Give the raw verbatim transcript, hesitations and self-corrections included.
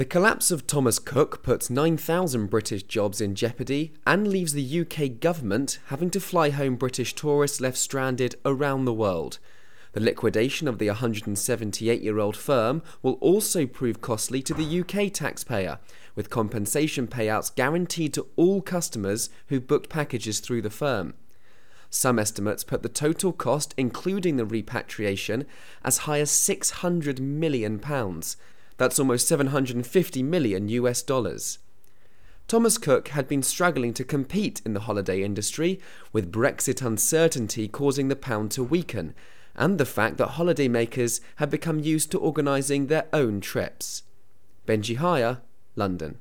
The collapse of Thomas Cook puts nine thousand British jobs in jeopardy and leaves the U K government having to fly home British tourists left stranded around the world. The liquidation of the one hundred seventy-eight-year-old firm will also prove costly to the U K taxpayer, with compensation payouts guaranteed to all customers who booked packages through the firm. Some estimates put the total cost, including the repatriation, as high as six hundred million pounds. That's almost seven hundred fifty million U S dollars. Thomas Cook had been struggling to compete in the holiday industry, with Brexit uncertainty causing the pound to weaken, and the fact that holidaymakers had become used to organising their own trips. Benji Hire, London.